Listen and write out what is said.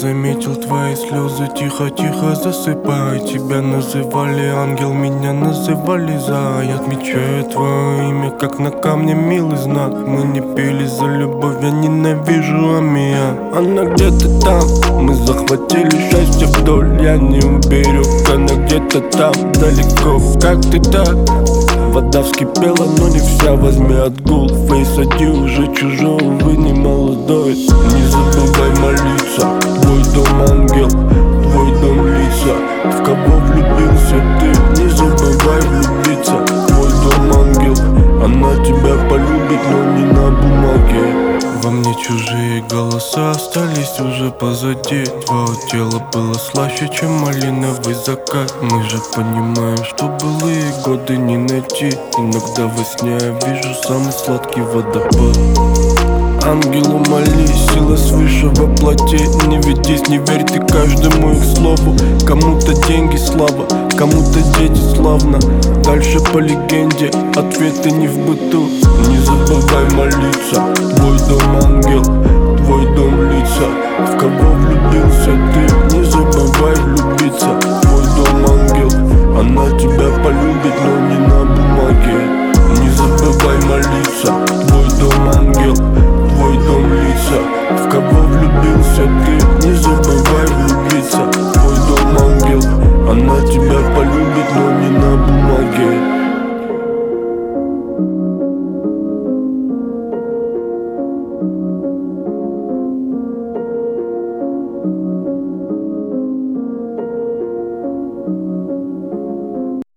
заметил твои слезы, тихо-тихо засыпай. Тебя называли ангел, меня называли зай. Отмечаю твое имя, как на камне милый знак. Мы не пили за любовь, я ненавижу аммиак. Она где-то там, мы захватили счастье вдоль. Я не уберег, она где-то там, далеко. Как ты так? Вода вскипела, но не вся, возьми отгул. Фейсади уже чужой, увы, не молодой. Не забывай молиться, твой дом ангел, твой дом лица. В кого влюбился ты, не забывай влюбиться. Твой дом ангел, она тебя полюбит, но не на бумаге. Во мне чужие голоса остались уже позади. Твое тело было слаще, чем малиновый закат. Мы же понимаем, что былые годы не найти. Иногда во сне я вижу самый сладкий водопад. Ангелу молись, сила свыше воплоти. Не ведись, не верь ты каждому их слову. Кому-то деньги, слава, кому-то дети, славно. Дальше по легенде, ответы не в быту. Не забывай молиться, твой дом ангел, твой дом лица. В кого влюбился ты, не